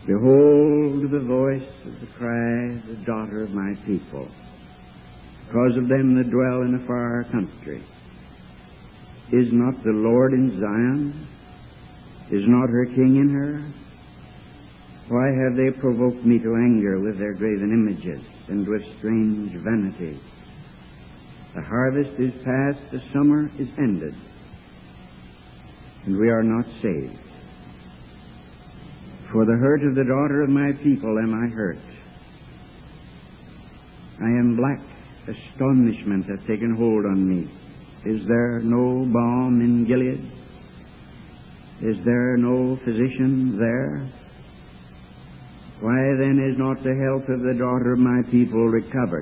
Behold the voice of the cry of the daughter of my people, because of them that dwell in a far country. Is not the Lord in Zion? Is not her king in her? Why have they provoked me to anger with their graven images and with strange vanities? The harvest is past, the summer is ended, and we are not saved. For the hurt of the daughter of my people am I hurt. I am black, astonishment hath taken hold on me. Is there no balm in Gilead? Is there no physician there? Why then is not the health of the daughter of my people recovered?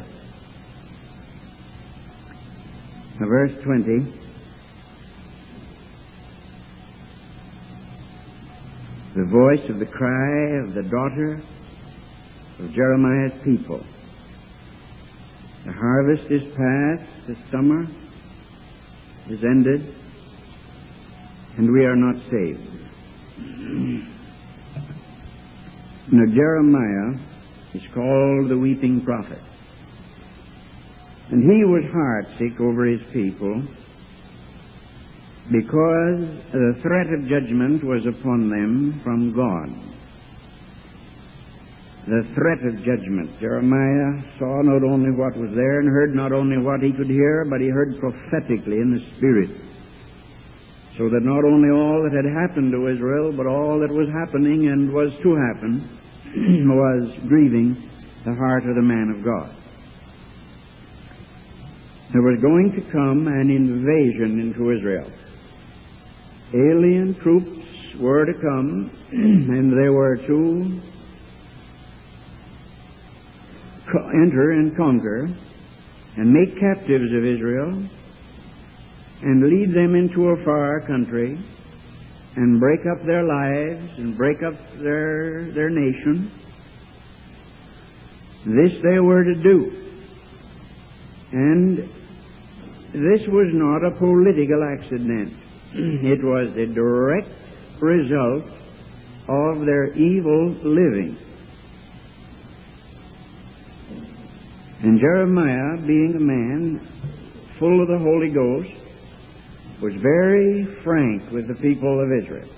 Now, verse 20. The voice of the cry of the daughter of Jeremiah's people. The harvest is past, the summer is ended, and we are not saved. Now, Jeremiah is called the weeping prophet, and he was heartsick over his people because the threat of judgment was upon them from God. The threat of judgment. Jeremiah saw not only what was there and heard not only what he could hear, but he heard prophetically in the Spirit. So that not only all that had happened to Israel, but all that was happening and was to happen was grieving the heart of the man of God. There was going to come an invasion into Israel. Alien troops were to come, and they were to enter and conquer and make captives of Israel and lead them into a far country and break up their lives and break up their nation. This they were to do. And this was not a political accident. It was a direct result of their evil living. And Jeremiah, being a man full of the Holy Ghost, was very frank with the people of Israel.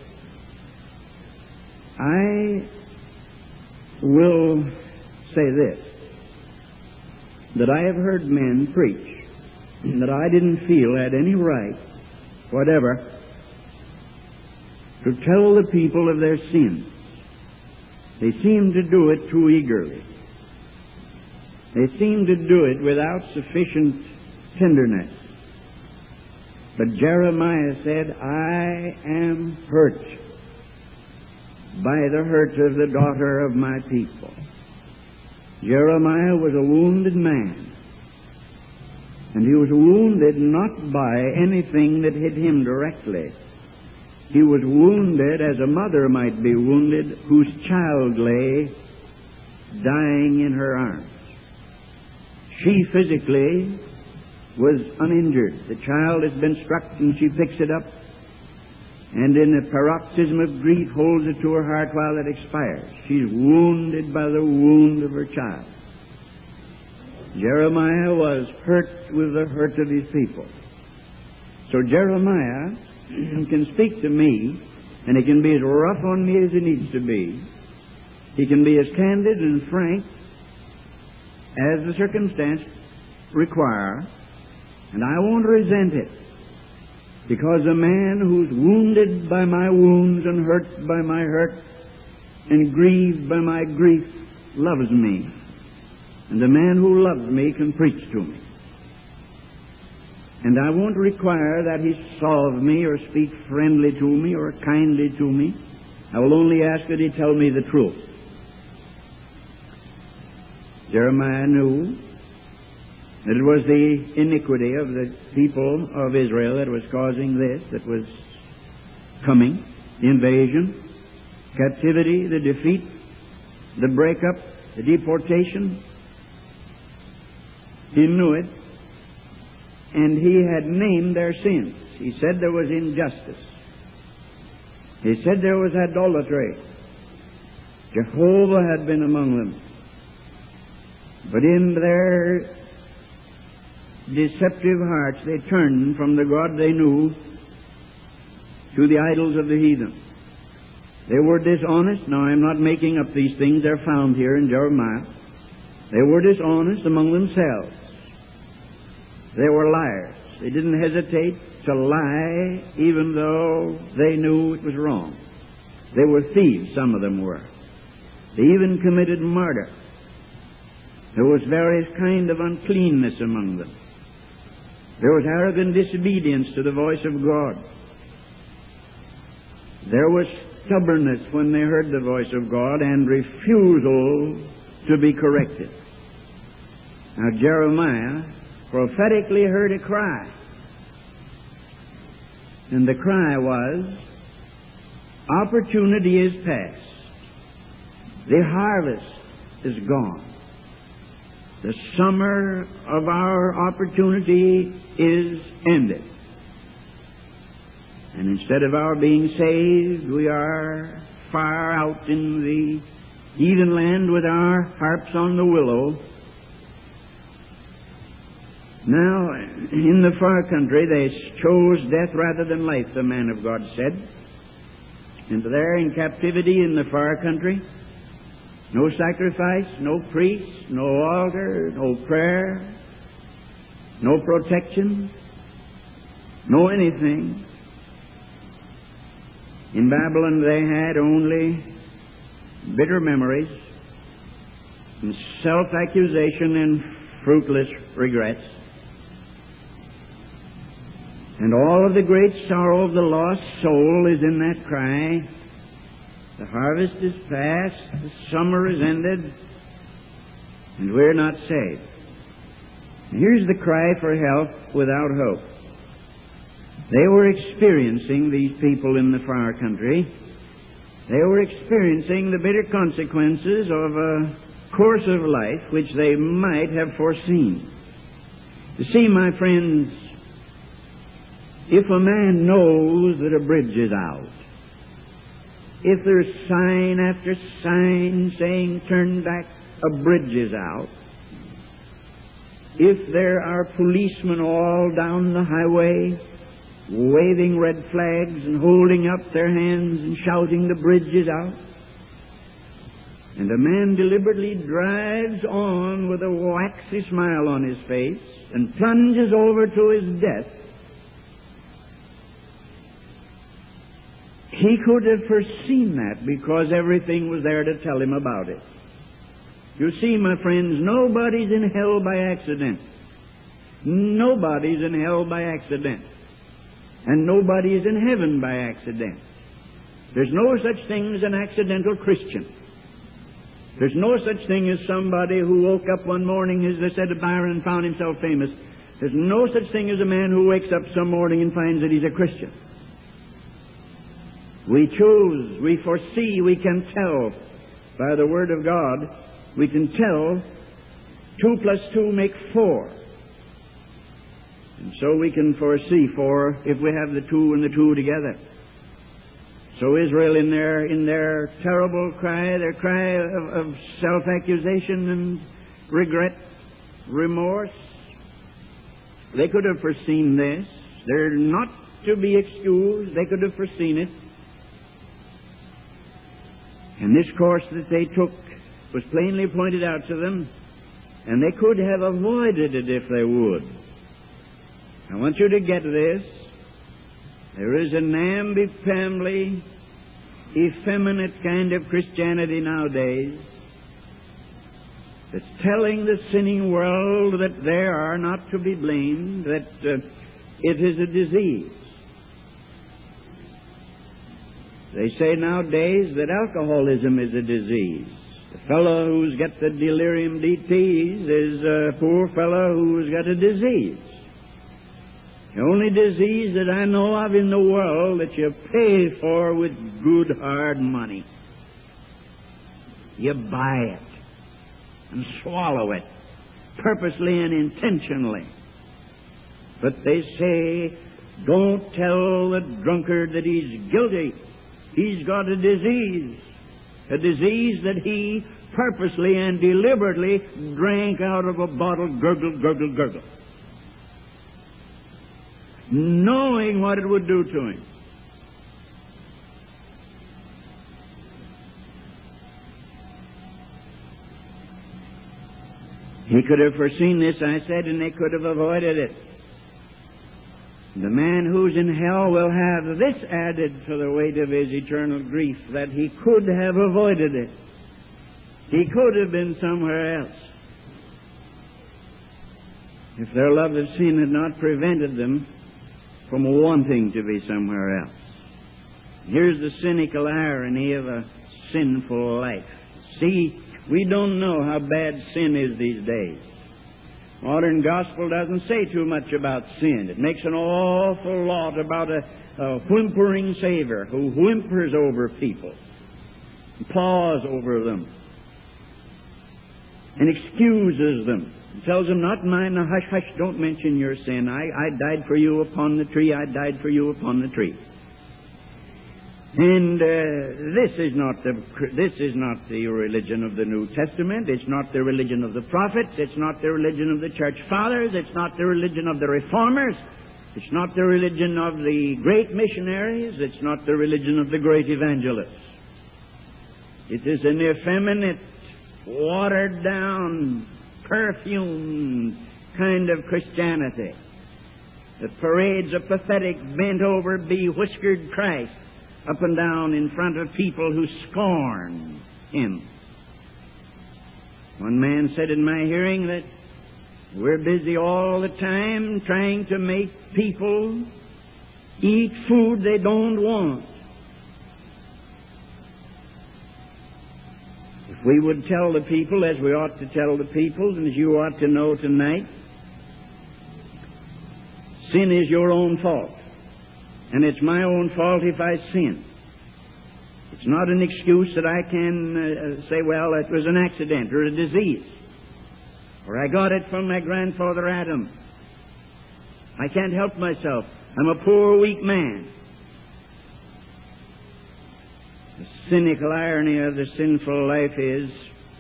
I will say this, that I have heard men preach that I didn't feel had any right whatever to tell the people of their sins. They seem to do it too eagerly. They seem to do it without sufficient tenderness. But Jeremiah said, I am hurt by the hurt of the daughter of my people. Jeremiah was a wounded man. And he was wounded not by anything that hit him directly. He was wounded as a mother might be wounded whose child lay dying in her arms. She physically was uninjured. The child has been struck and she picks it up and in a paroxysm of grief holds it to her heart while it expires. She's wounded by the wound of her child. Jeremiah was hurt with the hurt of his people. So Jeremiah can speak to me, and he can be as rough on me as he needs to be. He can be as candid and frank as the circumstance require, and I won't resent it, because a man who's wounded by my wounds and hurt by my hurt and grieved by my grief loves me. And the man who loves me can preach to me. And I won't require that he solve me or speak friendly to me or kindly to me. I will only ask that he tell me the truth. Jeremiah knew that it was the iniquity of the people of Israel that was causing this, that was coming, the invasion, captivity, the defeat, the breakup, the deportation. He knew it, and he had named their sins. He said there was injustice. He said there was idolatry. Jehovah had been among them. But in their deceptive hearts they turned from the God they knew to the idols of the heathen. They were dishonest. Now, I'm not making up these things. They're found here in Jeremiah. They were dishonest among themselves. They were liars. They didn't hesitate to lie even though they knew it was wrong. They were thieves, some of them were. They even committed murder. There was various kind of uncleanness among them. There was arrogant disobedience to the voice of God. There was stubbornness when they heard the voice of God and refusal to be corrected. Now Jeremiah prophetically heard a cry. And the cry was, opportunity is past. The harvest is gone. The summer of our opportunity is ended. And instead of our being saved, we are far out in the heathen land with our harps on the willow. Now, in the far country, they chose death rather than life, the man of God said. And there in captivity in the far country, no sacrifice, no priest, no altar, no prayer, no protection, no anything. In Babylon they had only bitter memories and self-accusation and fruitless regrets. And all of the great sorrow of the lost soul is in that cry. The harvest is past, the summer is ended, and we're not saved. And here's the cry for help without hope. They were experiencing, these people in the far country, they were experiencing the bitter consequences of a course of life which they might have foreseen. You see, my friends, if a man knows that a bridge is out, if there's sign after sign saying turn back, a bridge is out, if there are policemen all down the highway waving red flags and holding up their hands and shouting the bridge is out, and a man deliberately drives on with a waxy smile on his face and plunges over to his death, he could have foreseen that because everything was there to tell him about it. You see, my friends, nobody's in hell by accident. Nobody's in hell by accident. And nobody is in heaven by accident. There's no such thing as an accidental Christian. There's no such thing as somebody who woke up one morning, as they said of Byron, and found himself famous. There's no such thing as a man who wakes up some morning and finds that he's a Christian. We choose, we foresee, we can tell by the Word of God. We can tell 2 + 2 make 4. And so we can foresee 4 if we have the 2 and the 2 together. So Israel in their terrible cry, their cry of self-accusation and regret, remorse, they could have foreseen this. They're not to be excused. They could have foreseen it. And this course that they took was plainly pointed out to them, and they could have avoided it if they would. I want you to get this. There is a namby-pamby, effeminate kind of Christianity nowadays that's telling the sinning world that they are not to be blamed, that it is a disease. They say nowadays that alcoholism is a disease. The fellow who's got the delirium DTs is a poor fellow who's got a disease. The only disease that I know of in the world that you pay for with good hard money. You buy it and swallow it, purposely and intentionally. But they say, don't tell the drunkard that he's guilty. He's got a disease. a disease that he purposely and deliberately drank out of a bottle, gurgle, gurgle, gurgle, knowing what it would do to him. He could have foreseen this, I said, and they could have avoided it. The man who's in hell will have this added to the weight of his eternal grief, that he could have avoided it. He could have been somewhere else if their love of sin had not prevented them from wanting to be somewhere else. Here's the cynical irony of a sinful life. See, we don't know how bad sin is these days. Modern gospel doesn't say too much about sin. It makes an awful lot about a whimpering Savior who whimpers over people, paws over them, and excuses them. He tells them, not mine, now hush, hush, don't mention your sin. I died for you upon the tree. I died for you upon the tree. And this is not the religion of the New Testament. It's not the religion of the prophets. It's not the religion of the church fathers. It's not the religion of the reformers. It's not the religion of the great missionaries. It's not the religion of the great evangelists. It is an effeminate, watered-down, perfumed kind of Christianity that parades a pathetic, bent-over, bewhiskered Christ up and down in front of people who scorn him. One man said in my hearing that we're busy all the time trying to make people eat food they don't want. If we would tell the people, as we ought to tell the people, and as you ought to know tonight, sin is your own fault. And it's my own fault if I sin. It's not an excuse that I can say, well, it was an accident or a disease, or I got it from my grandfather Adam. I can't help myself. I'm a poor, weak man. The cynical irony of the sinful life is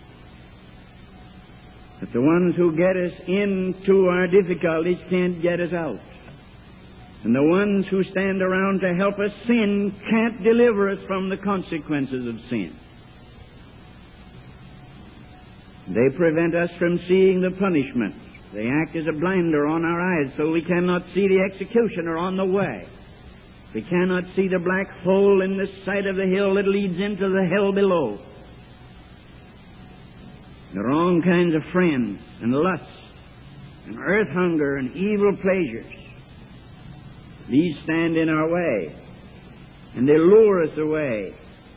that the ones who get us into our difficulties can't get us out. And the ones who stand around to help us sin can't deliver us from the consequences of sin. They prevent us from seeing the punishment. They act as a blinder on our eyes so we cannot see the executioner on the way. We cannot see the black hole in the side of the hill that leads into the hell below. The wrong kinds of friends and lusts and earth hunger and evil pleasures, these stand in our way, and they lure us away.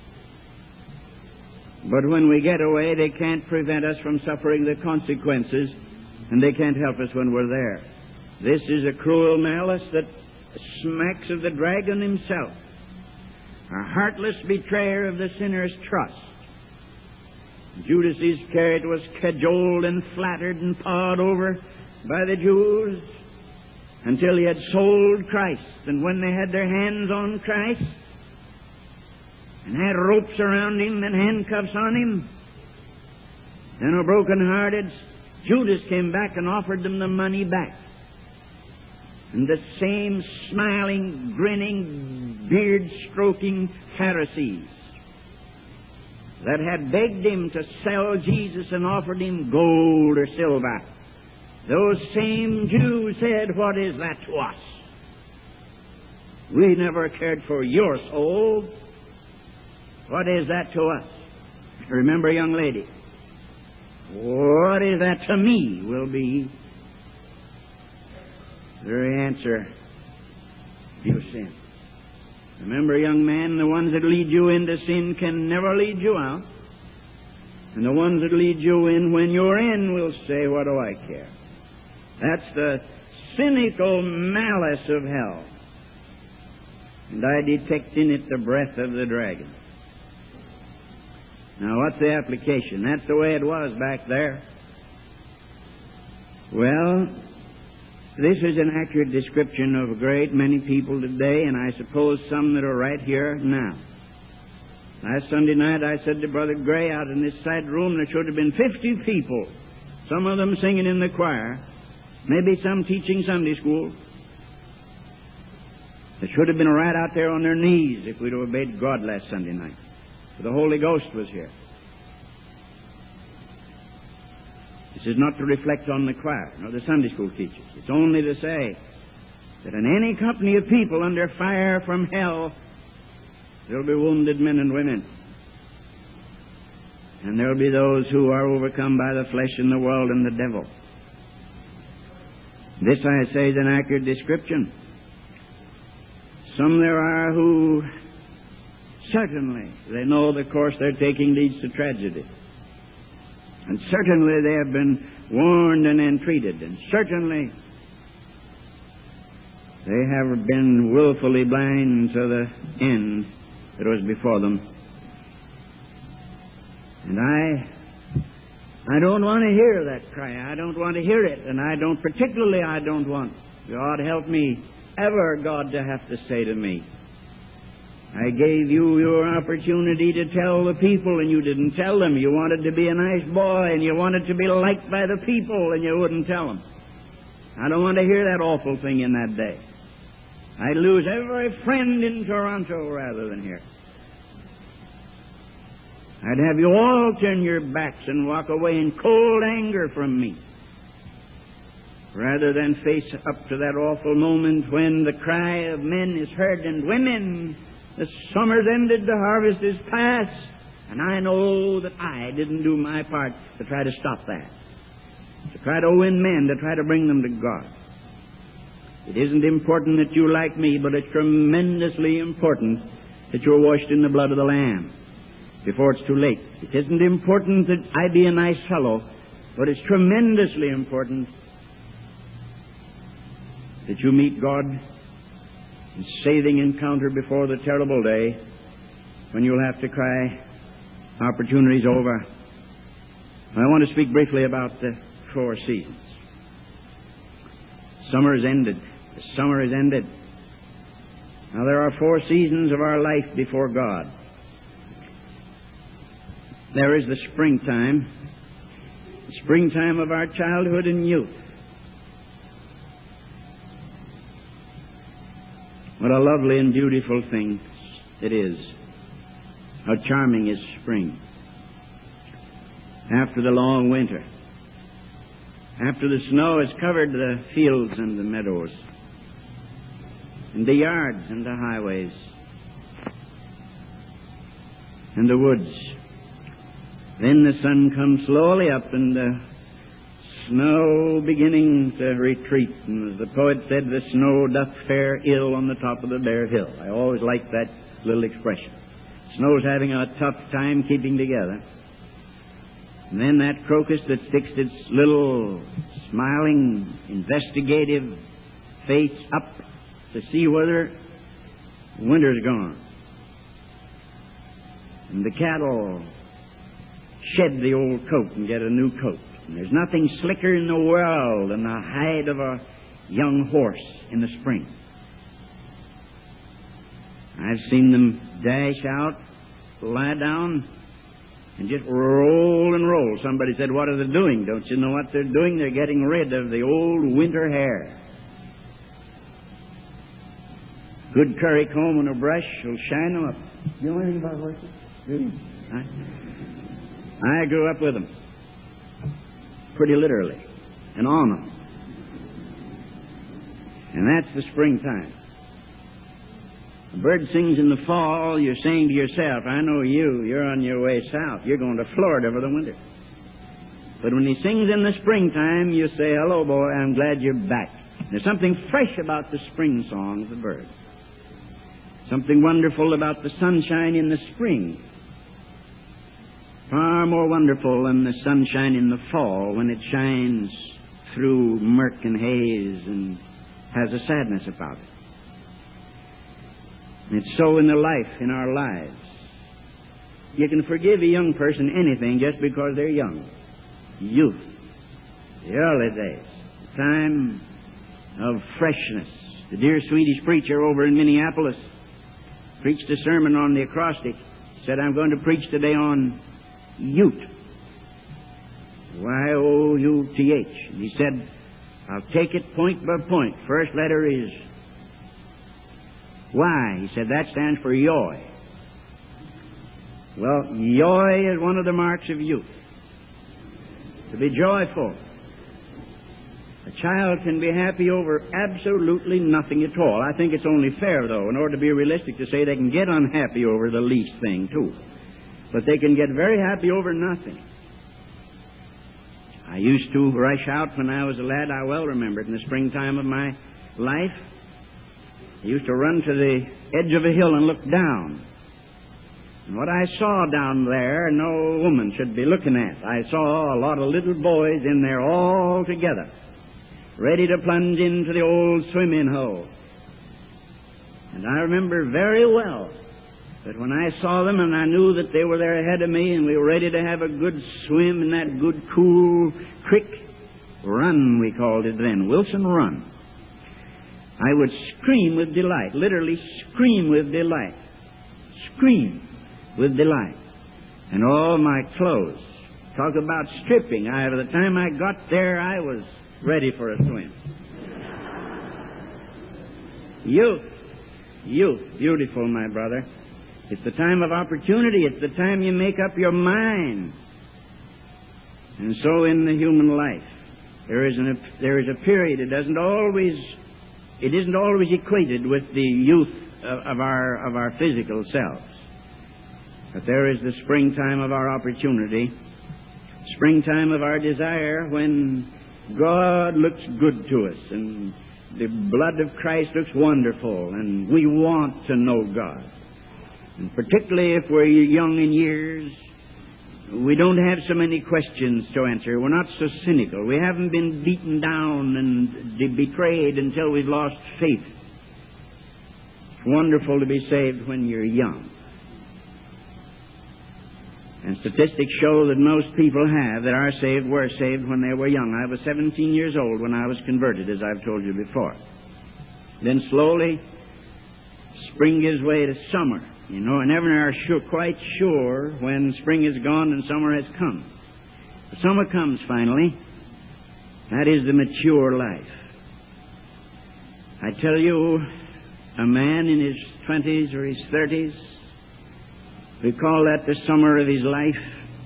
But when we get away, they can't prevent us from suffering the consequences, and they can't help us when we're there. This is a cruel malice that smacks of the dragon himself, a heartless betrayer of the sinner's trust. Judas Iscariot was cajoled and flattered and pawed over by the Jews until he had sold Christ. And when they had their hands on Christ and had ropes around him and handcuffs on him, then a broken-hearted Judas came back and offered them the money back. And the same smiling, grinning, beard-stroking Pharisees that had begged him to sell Jesus and offered him gold or silver, those same Jews said, what is that to us? We never cared for your soul. What is that to us? Remember, young lady, what is that to me will be the very answer. You sin. Remember, young man, the ones that lead you into sin can never lead you out. And the ones that lead you in when you're in will say, what do I care? That's the cynical malice of hell. And I detect in it the breath of the dragon. Now, what's the application? That's the way it was back there. Well, this is an accurate description of a great many people today, and I suppose some that are right here now. Last Sunday night I said to Brother Gray out in this side room there should have been 50 people, some of them singing in the choir, maybe some teaching Sunday school. They should have been right out there on their knees if we'd obeyed God last Sunday night. For the Holy Ghost was here. This is not to reflect on the choir nor the Sunday school teachers. It's only to say that in any company of people under fire from hell, there'll be wounded men and women. And there'll be those who are overcome by the flesh and the world and the devil. This, I say, is an accurate description. Some there are who certainly they know the course they're taking leads to tragedy. And certainly they have been warned and entreated. And certainly they have been willfully blind to the end that was before them. And I don't want to hear that cry. I don't want to hear it. And I don't want God help me ever, God, to have to say to me, I gave you your opportunity to tell the people and you didn't tell them. You wanted to be a nice boy and you wanted to be liked by the people and you wouldn't tell them. I don't want to hear that awful thing in that day. I'd lose every friend in Toronto rather than here. I'd have you all turn your backs and walk away in cold anger from me, rather than face up to that awful moment when the cry of men is heard and women, the summer's ended, the harvest is past, and I know that I didn't do my part to try to stop that, to try to win men, to try to bring them to God. It isn't important that you like me, but it's tremendously important that you're washed in the blood of the Lamb before it's too late. It isn't important that I be a nice fellow, but it's tremendously important that you meet God in saving encounter before the terrible day when you'll have to cry, opportunity's over. I want to speak briefly about the 4 seasons. Summer is ended. The summer is ended. Now there are 4 seasons of our life before God. There is the springtime of our childhood and youth. What a lovely and beautiful thing it is. How charming is spring. After the long winter, after the snow has covered the fields and the meadows, and the yards and the highways, and the woods, then the sun comes slowly up and the snow beginning to retreat. And as the poet said, the snow doth fare ill on the top of the bare hill. I always like that little expression. Snow's having a tough time keeping together. And then that crocus that sticks its little smiling, investigative face up to see whether winter's gone. And the cattle shed the old coat and get a new coat. And there's nothing slicker in the world than the hide of a young horse in the spring. I've seen them dash out, lie down, and just roll and roll. Somebody said, what are they doing? Don't you know what they're doing? They're getting rid of the old winter hair. Good curry comb and a brush will shine them up. You know anything about horses? Do you? I grew up with them, pretty literally, and on them. And that's the springtime. A bird sings in the fall, you're saying to yourself, I know you're on your way south. You're going to Florida for the winter. But when he sings in the springtime, you say, hello, boy, I'm glad you're back. There's something fresh about the spring song of the bird. Something wonderful about the sunshine in the spring. Far more wonderful than the sunshine in the fall when it shines through murk and haze and has a sadness about it. And it's so in the life, in our lives. You can forgive a young person anything just because they're young. Youth, the early days, the time of freshness. The dear Swedish preacher over in Minneapolis preached a sermon on the acrostic, said, I'm going to preach today on youth. Y-O-U-T-H. And he said, I'll take it point by point. First letter is Y. He said, that stands for yoy. Well, yoy is one of the marks of youth. To be joyful. A child can be happy over absolutely nothing at all. I think it's only fair, though, in order to be realistic, to say they can get unhappy over the least thing, too. But they can get very happy over nothing. I used to rush out when I was a lad. I well remember it in the springtime of my life. I used to run to the edge of a hill and look down. And what I saw down there, no woman should be looking at. I saw a lot of little boys in there all together, ready to plunge into the old swimming hole. And I remember very well that when I saw them and I knew that they were there ahead of me and we were ready to have a good swim in that good cool creek, run we called it then, Wilson Run, I would scream with delight, literally scream with delight, scream with delight. And all my clothes, talk about stripping, by the time I got there I was ready for a swim. Youth, beautiful, my brother. It's the time of opportunity. It's the time you make up your mind. And so in the human life, there is a period. It isn't always equated with the youth of our physical selves. But there is the springtime of our opportunity, springtime of our desire, when God looks good to us and the blood of Christ looks wonderful and we want to know God. And particularly if we're young in years, we don't have so many questions to answer. We're not so cynical. We haven't been beaten down and betrayed until we've lost faith. It's wonderful to be saved when you're young. And statistics show that most people that are saved were saved when they were young. I was 17 years old when I was converted, as I've told you before. Then slowly, spring gives way to summer. And never are quite sure when spring is gone and summer has come. The summer comes finally. That is the mature life. I tell you, a man in his 20s or his 30s, we call that the summer of his life.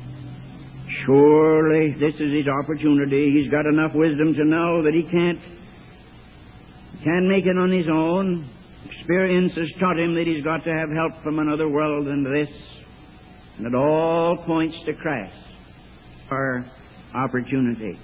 Surely this is his opportunity. He's got enough wisdom to know that he can't make it on his own. Experience has taught him that he's got to have help from another world than this. And it all points to Christ for opportunity.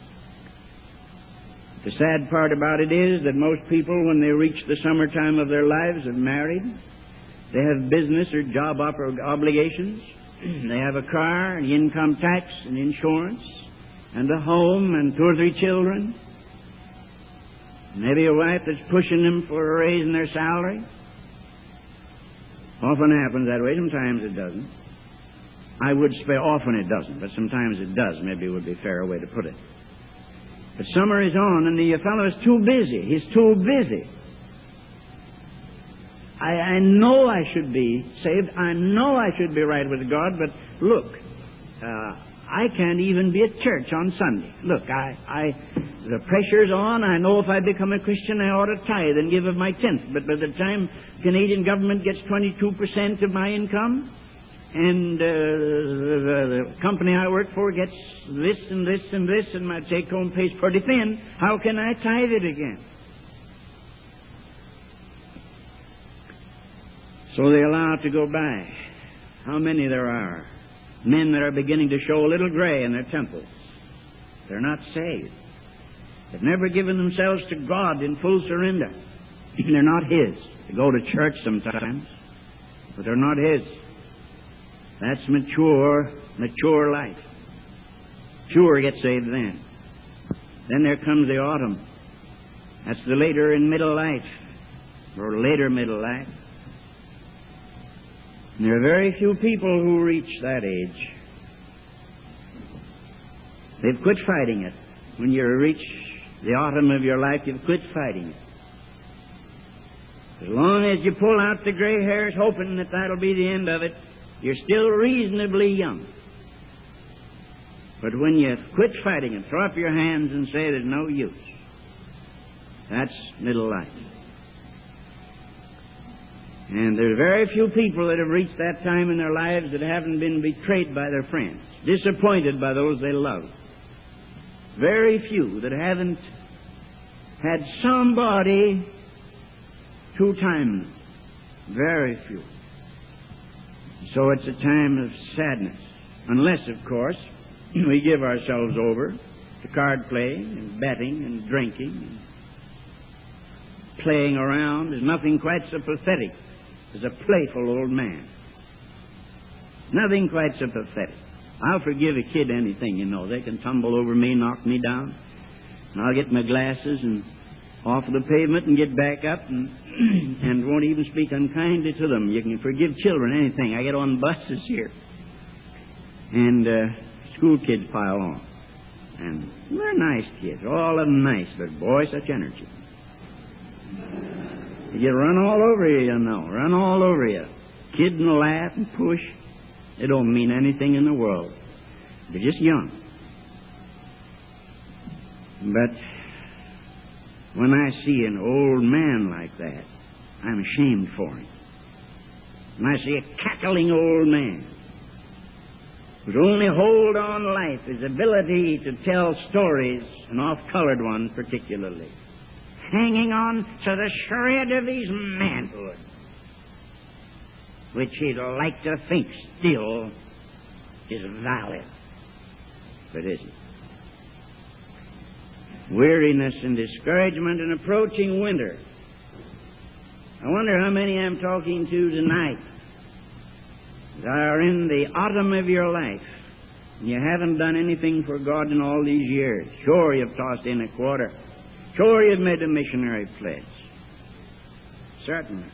The sad part about it is that most people, when they reach the summertime of their lives, are married. They have business or job obligations. They have a car, and income tax, and insurance, and a home, and 2 or 3 children. Maybe a wife that's pushing them for a raise in their salary. Often happens that way. Sometimes it doesn't. I would say often it doesn't, but sometimes it does. Maybe it would be a fairer way to put it. But summer is on, and the fellow is too busy. He's too busy. I know I should be saved. I know I should be right with God, but look, I can't even be at church on Sunday. Look, the pressure's on. I know if I become a Christian, I ought to tithe and give of my tenth. But by the time Canadian government gets 22% of my income, and the company I work for gets this and this and this, and my take-home pays pretty thin, how can I tithe it again? So they allow it to go by. How many there are? Men that are beginning to show a little gray in their temples. They're not saved. They've never given themselves to God in full surrender. They're not His. They go to church sometimes, but they're not His. That's mature life. Sure get saved then. Then there comes the autumn. That's the later in middle life, or later middle life. And there are very few people who reach that age. They've quit fighting it. When you reach the autumn of your life, you've quit fighting it. As long as you pull out the gray hairs hoping that that'll be the end of it, You're still reasonably young. But when you quit fighting and throw up your hands and say there's no use, that's middle life. And there are very few people that have reached that time in their lives that haven't been betrayed by their friends, disappointed by those they love. Very few that haven't had somebody two-time them. Very few. So it's a time of sadness. Unless, of course, we give ourselves over to card playing and betting and drinking and playing around. There's nothing quite so pathetic as a playful old man. Nothing quite so pathetic. I'll forgive a kid anything, you know. They can tumble over me, knock me down, and I'll get my glasses and off the pavement and get back up and and won't even speak unkindly to them. You can forgive children anything. I get on buses here, and school kids pile on. And they're nice kids, all of them nice, but boy, such energy. You run all over you, you know, run all over you. Kids will laugh and push. They don't mean anything in the world. They're just young. But when I see an old man like that, I'm ashamed for him. When I see a cackling old man whose only hold on life is ability to tell stories, and off-colored ones particularly, hanging on to the shred of his manhood, which he'd like to think still is valid, but isn't. Weariness and discouragement and approaching winter. I wonder how many I'm talking to tonight that are in the autumn of your life and you haven't done anything for God in all these years. Sure, you've tossed in a quarter. Sure, you've made a missionary pledge. Certainly.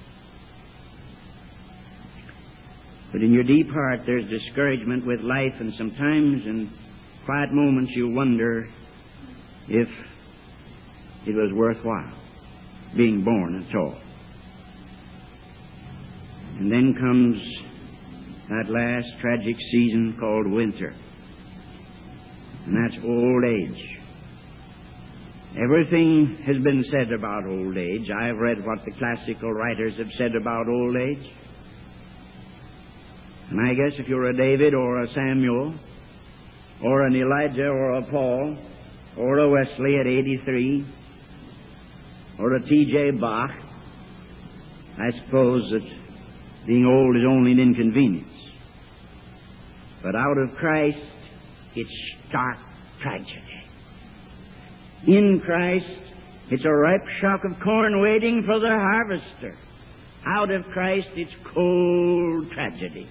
But in your deep heart there's discouragement with life, and sometimes in quiet moments you wonder if it was worthwhile being born at all. And then comes that last tragic season called winter. And that's old age. Everything has been said about old age. I've read what the classical writers have said about old age. And I guess if you're a David or a Samuel or an Elijah or a Paul or a Wesley at 83 or a T.J. Bach, I suppose that being old is only an inconvenience. But out of Christ, it's stark tragedy. In Christ, it's a ripe shock of corn waiting for the harvester. Out of Christ, it's cold tragedy.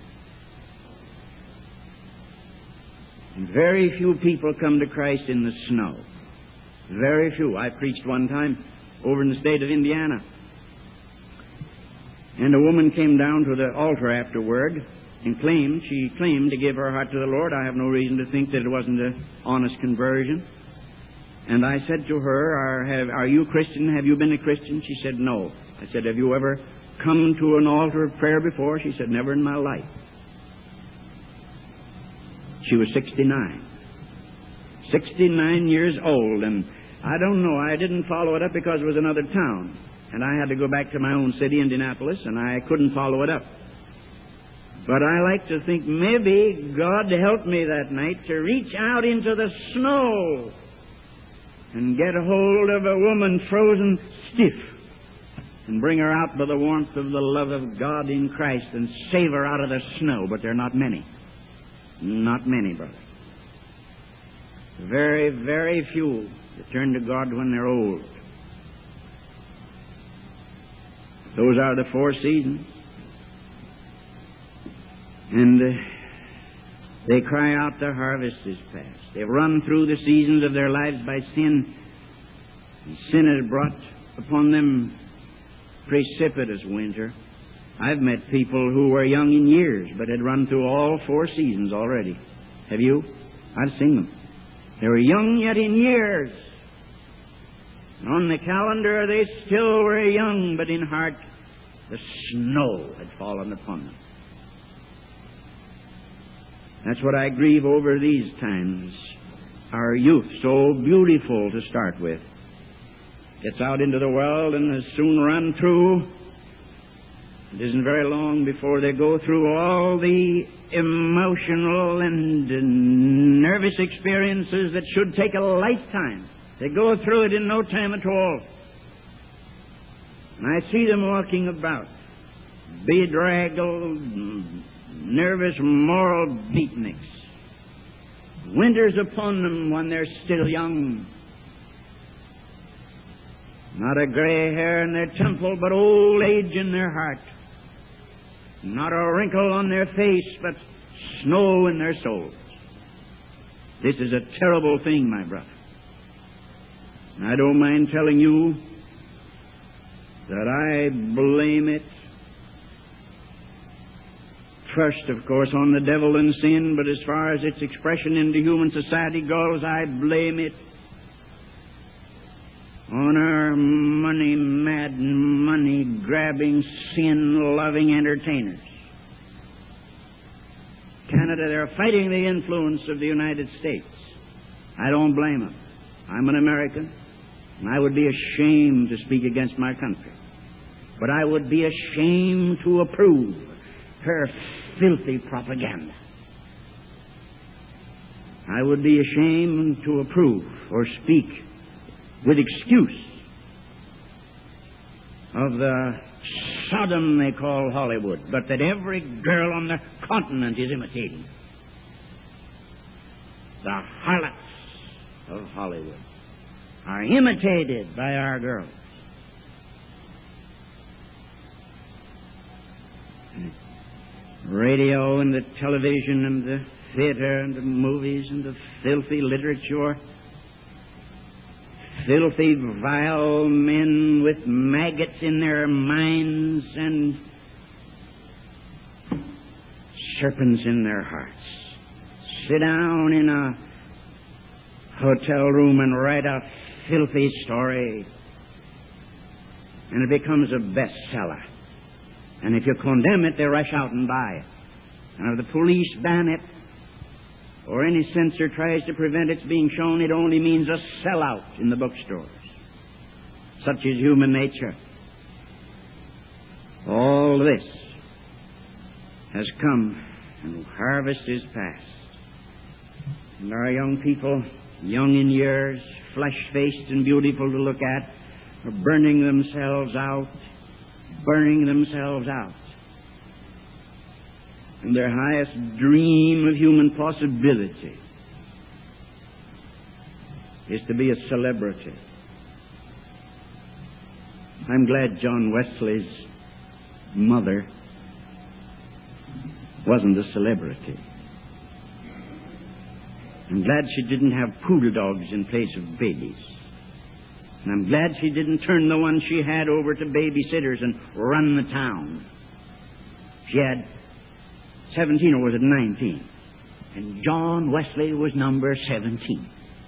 And very few people come to Christ in the snow. Very few. I preached one time over in the state of Indiana. And a woman came down to the altar afterward and she claimed to give her heart to the Lord. I have no reason to think that it wasn't an honest conversion. And I said to her, are you a Christian? Have you been a Christian? She said, no. I said, have you ever come to an altar of prayer before? She said, never in my life. She was 69. 69 years old, and I don't know, I didn't follow it up because it was another town. And I had to go back to my own city, Indianapolis, and I couldn't follow it up. But I like to think maybe God helped me that night to reach out into the snow and get a hold of a woman frozen stiff and bring her out by the warmth of the love of God in Christ and save her out of the snow. But there are not many. Not many, brother. Very, very few that turn to God when they're old. Those are the four seasons. And they cry out, the harvest is past. They've run through the seasons of their lives by sin. And sin has brought upon them precipitous winter. I've met people who were young in years, but had run through all four seasons already. Have you? I've seen them. They were young yet in years. On the calendar they still were young, but in heart the snow had fallen upon them. That's what I grieve over these times. Our youth, so beautiful to start with, gets out into the world and is soon run through. It isn't very long before they go through all the emotional and nervous experiences that should take a lifetime. They go through it in no time at all. And I see them walking about, bedraggled, nervous moral beatniks. Winter's upon them when they're still young. Not a gray hair in their temple, but old age in their heart. Not a wrinkle on their face, but snow in their souls. This is a terrible thing, my brother. And I don't mind telling you that I blame it first, of course, on the devil and sin, but as far as its expression into human society goes, I blame it on our money-mad, money-grabbing, sin-loving entertainers. Canada, they're fighting the influence of the United States. I don't blame them. I'm an American, and I would be ashamed to speak against my country. But I would be ashamed to approve her filthy propaganda. I would be ashamed to approve or speak with excuse of the Sodom they call Hollywood, but that every girl on the continent is imitating. The harlots of Hollywood are imitated by our girls. Radio and the television and the theater and the movies and the filthy literature. Filthy, vile men with maggots in their minds and serpents in their hearts sit down in a hotel room and write a filthy story, and it becomes a bestseller. And if you condemn it, they rush out and buy it. And if the police ban it, or any censor tries to prevent its being shown, it only means a sellout in the bookstores. Such is human nature. All this has come, and harvest is past. And our young people, young in years, flesh-faced and beautiful to look at, are burning themselves out. And their highest dream of human possibility is to be a celebrity. I'm glad John Wesley's mother wasn't a celebrity. I'm glad she didn't have poodle dogs in place of babies. And I'm glad she didn't turn the one she had over to babysitters and run the town. She had 17, or was it 19? And John Wesley was number 17.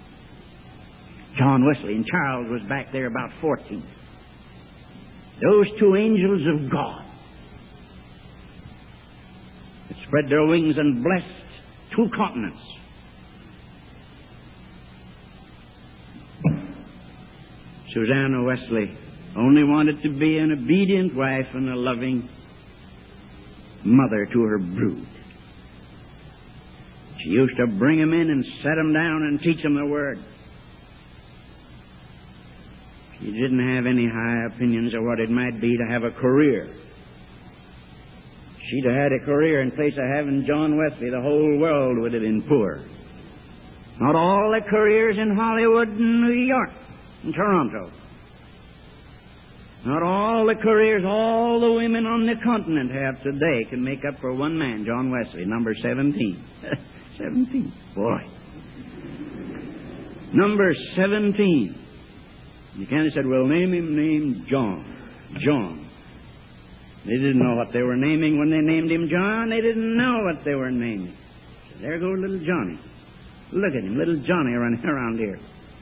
John Wesley, and Charles was back there about 14. Those two angels of God that spread their wings and blessed two continents. Susanna Wesley only wanted to be an obedient wife and a loving mother to her brood. She used to bring them in and set them down and teach them the Word. She didn't have any high opinions of what it might be to have a career. She'd have had a career in place of having John Wesley, the whole world would have been poor. Not all the careers in Hollywood and New York and Toronto. Not all the careers all the women on the continent have today can make up for one man, John Wesley, number 17. 17. Boy. Number 17. You kind of said, well, name John. John. They didn't know what they were naming when they named him John. They didn't know what they were naming. So there goes little Johnny. Look at him, little Johnny running around here.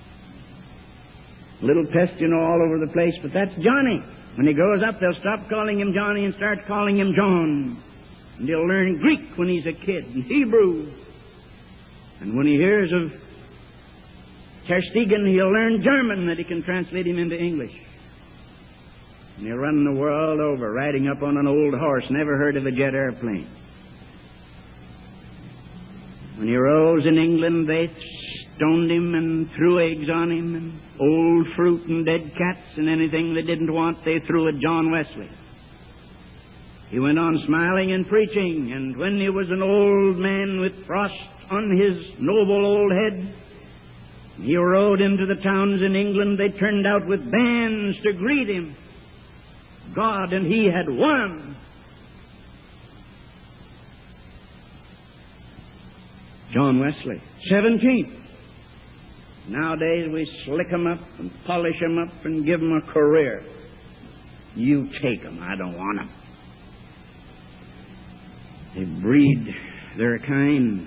Little pest, all over the place, but that's Johnny. When he grows up, they'll stop calling him Johnny and start calling him John. And he'll learn Greek when he's a kid, and Hebrew. And when he hears of Ter Stegen, he'll learn German that he can translate him into English. And he'll run the world over, riding up on an old horse, never heard of a jet airplane. When he rose in England, they stoned him and threw eggs on him, and old fruit and dead cats and anything they didn't want, they threw at John Wesley. He went on smiling and preaching, and when he was an old man with frost on his noble old head, he rode into the towns in England. They turned out with bands to greet him. God and he had won. John Wesley, 17th. Nowadays we slick 'em up and polish 'em up and give 'em a career. You take 'em, I don't want 'em. They breed their kind,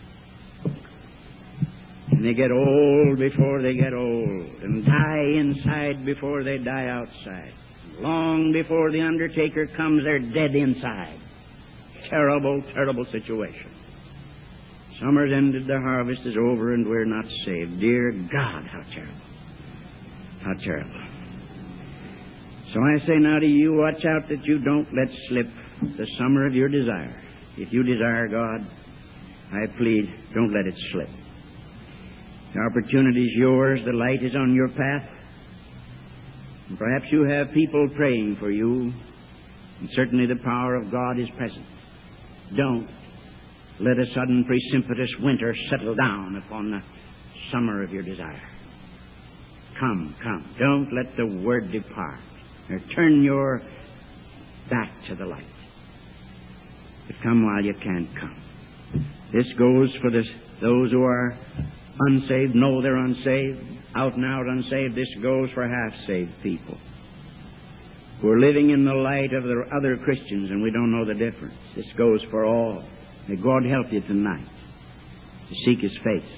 and they get old before they get old, and die inside before they die outside. Long before the undertaker comes, they're dead inside. Terrible, terrible situation. Summer's ended, the harvest is over, and we're not saved. Dear God, how terrible. How terrible. So I say now to you, watch out that you don't let slip the summer of your desire. If you desire God, I plead, don't let it slip. The opportunity is yours. The light is on your path. And perhaps you have people praying for you, and certainly the power of God is present. Don't let a sudden precipitous winter settle down upon the summer of your desire. Come, come. Don't let the word depart, or turn your back to the light. But come while you can come. This goes for those who are unsaved, know they're unsaved, out and out unsaved. This goes for half-saved people who are living in the light of the other Christians, and we don't know the difference. This goes for all. May God help you tonight to seek His face.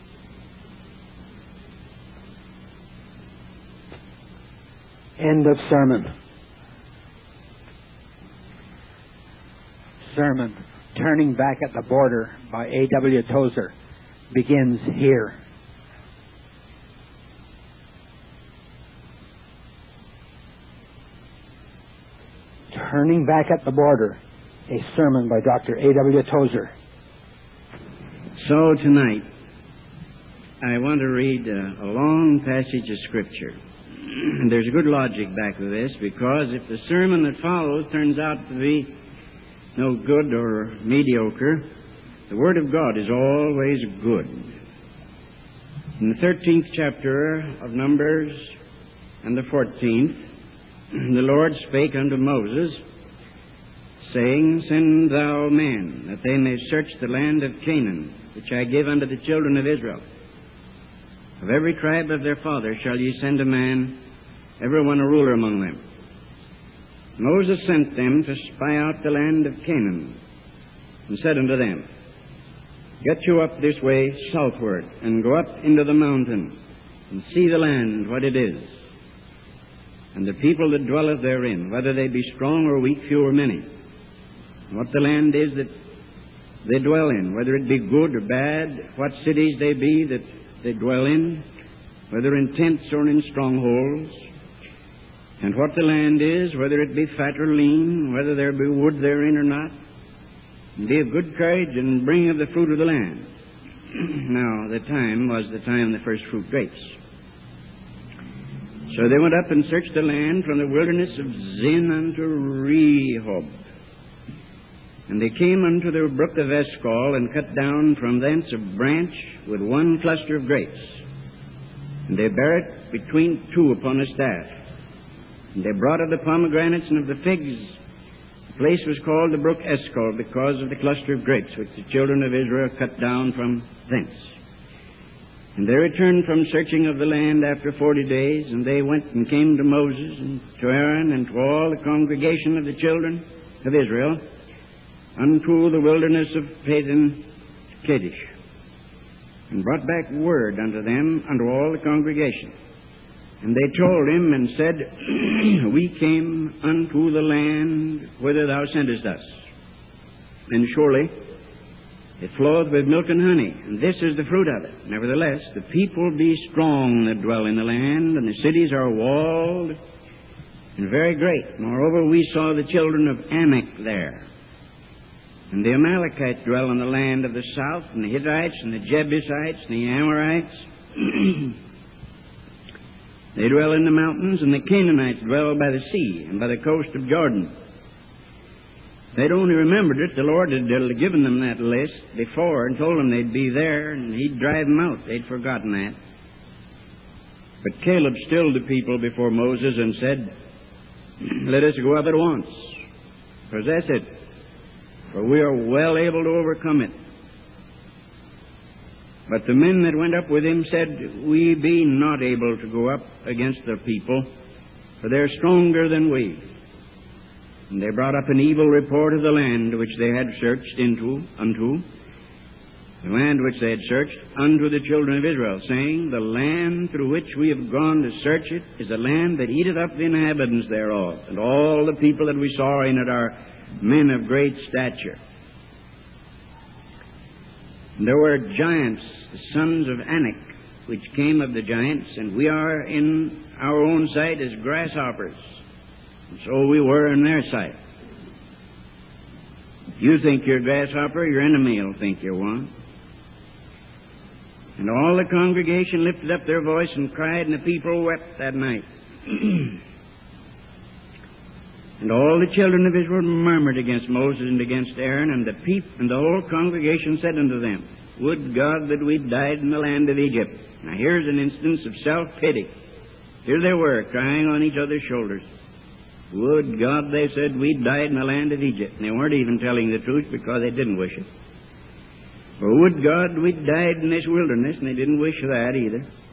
End of sermon. Sermon, Turning Back at the Border by A.W. Tozer, begins here. Turning Back at the Border, a sermon by Dr. A.W. Tozer. So tonight, I want to read a long passage of Scripture. And there's a good logic back to this, because if the sermon that follows turns out to be no good or mediocre, the Word of God is always good. In the 13th chapter of Numbers and the 14th, the Lord spake unto Moses, saying, Send thou men, that they may search the land of Canaan, which I give unto the children of Israel. Of every tribe of their father shall ye send a man, every one a ruler among them. Moses sent them to spy out the land of Canaan, and said unto them, Get you up this way southward, and go up into the mountain, and see the land, what it is, and the people that dwelleth therein, whether they be strong or weak, few or many, and what the land is that they dwell in, whether it be good or bad, what cities they be that they dwell in, whether in tents or in strongholds, and what the land is, whether it be fat or lean, whether there be wood therein or not, and be of good courage, and bring of the fruit of the land. Now, the time was the time of the first fruit grapes. So they went up and searched the land from the wilderness of Zin unto Rehob. And they came unto the brook of Eshcol, and cut down from thence a branch with one cluster of grapes. And they bare it between two upon a staff. And they brought of the pomegranates and of the figs. The place was called the brook Eshcol, because of the cluster of grapes which the children of Israel cut down from thence. And they returned from searching of the land after 40 days, and they went and came to Moses and to Aaron and to all the congregation of the children of Israel unto the wilderness of Padan Kadesh, and brought back word unto them, unto all the congregation. And they told him and said, We came unto the land whither thou sentest us. and surely it floweth with milk and honey, and this is the fruit of it. Nevertheless, the people be strong that dwell in the land, and the cities are walled and very great. Moreover, we saw the children of Anak there. And the Amalekites dwell in the land of the south, and the Hittites, and the Jebusites, and the Amorites. They dwell in the mountains, and the Canaanites dwell by the sea, and by the coast of Jordan. They'd only remembered it. The Lord had given them that list before and told them they'd be there, and He'd drive them out. They'd forgotten that. But Caleb stilled the people before Moses and said, let us go up at once, possess it, for we are well able to overcome it. But the men that went up with him said, we be not able to go up against their people, for they are stronger than we. And they brought up an evil report of the land which they had searched unto the children of Israel, saying, the land through which we have gone to search it is a land that eateth up the inhabitants thereof, and all the people that we saw in it are men of great stature. And there were giants, the sons of Anak, which came of the giants, and we are in our own sight as grasshoppers. And so we were in their sight. If you think you're a grasshopper, your enemy will think you're one. And all the congregation lifted up their voice and cried, and the people wept that night. And all the children of Israel murmured against Moses and against Aaron, and the whole congregation said unto them, would God that we died in the land of Egypt. Now here's an instance of self-pity. Here they were, crying on each other's shoulders. Would God, they said, we died in the land of Egypt. And they weren't even telling the truth because they didn't wish it. Or would God we died in this wilderness, and they didn't wish that either.